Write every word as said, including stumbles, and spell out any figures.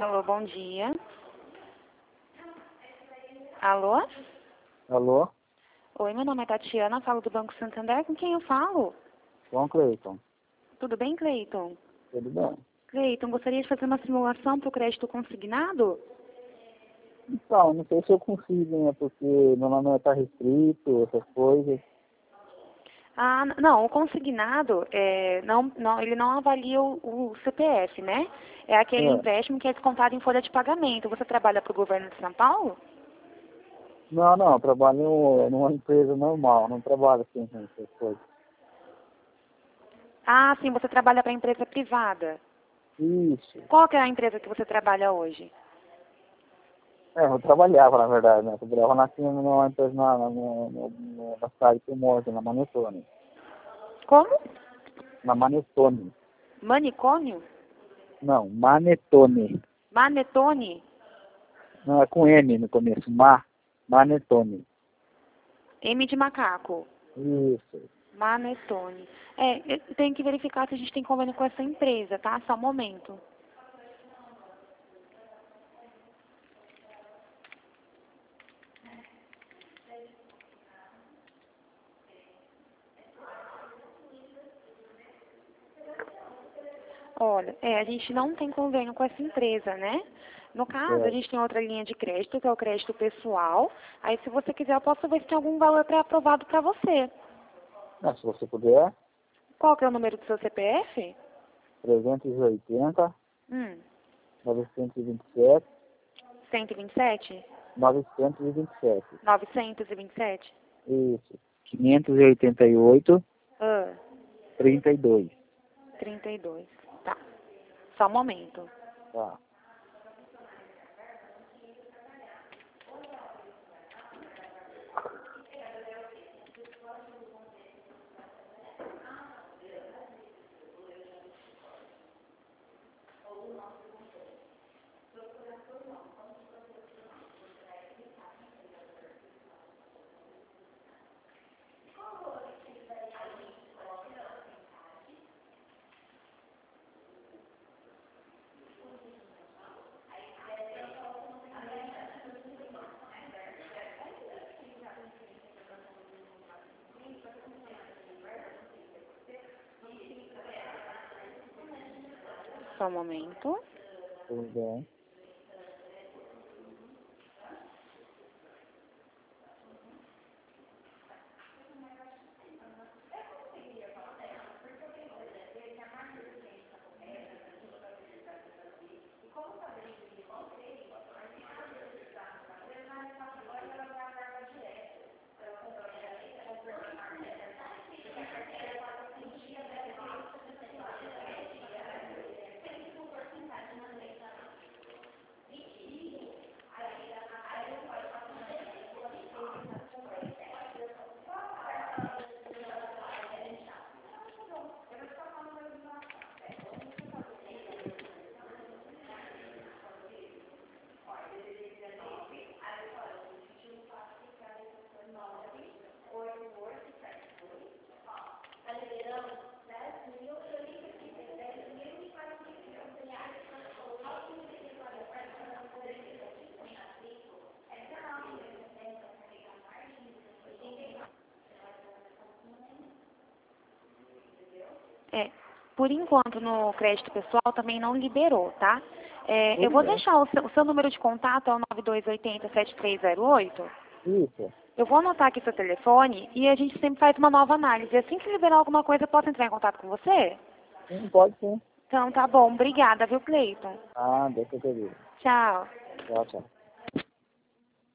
Alô, bom dia. Alô? Alô? Oi, meu nome é Tatiana, falo do Banco Santander. Com quem eu falo? João Cleiton. Tudo bem, Cleiton? Tudo bem? Cleiton, gostaria de fazer uma simulação para o crédito consignado? Então, não sei se eu consigo, né? Porque meu nome está restrito, essas coisas. Ah, n- não, o consignado, é, não, não, ele não avalia o, o C P F, né? É aquele É. empréstimo que é descontado em folha de pagamento. Você trabalha para o governo de São Paulo? Não, não, eu trabalho numa empresa normal, não trabalho assim com essas coisas. Ah, sim, você trabalha para empresa privada. Isso. Qual que é a empresa que você trabalha hoje? É, eu trabalhava, na verdade, né? Eu trabalhava na, numa empresa na, na, na, na, na cidade que eu moro, na Manetone. Como? Na Manetone. Manicômio? Não, Manetone. Manetone? Não, é com N no começo. Ma, Manetone. M de macaco. Isso. Manetone. É, eu tenho que verificar se a gente tem convênio com essa empresa, tá? Só um momento. Olha, é, a gente não tem convênio com essa empresa, né? No caso, a É. gente tem outra linha de crédito, que é o crédito pessoal. Aí, se você quiser, eu posso ver se tem algum valor pré-aprovado para você. Ah, se você puder, Qual que é o número do seu C P F? trezentos e oitenta, Hum, novecentos e vinte e sete, cento e vinte e sete? novecentos e vinte e sete. novecentos e vinte e sete? Isso. quinhentos e oitenta e oito, Ah, trinta e dois. trinta e dois. Tá. Só um momento. Tá. Só um momento. Tudo bem. É, por enquanto no crédito pessoal também não liberou, tá? É, eu Tudo vou bem. deixar o seu, o seu número de contato, é o nove dois oito zero, sete três zero oito. Isso. Eu vou anotar aqui seu telefone e a gente sempre faz uma nova análise. Assim que liberar alguma coisa, eu posso entrar em contato com você? Sim, pode sim. Então tá bom, obrigada, viu, Cleiton? Ah, deixa eu ter. Tchau. Tchau, tchau.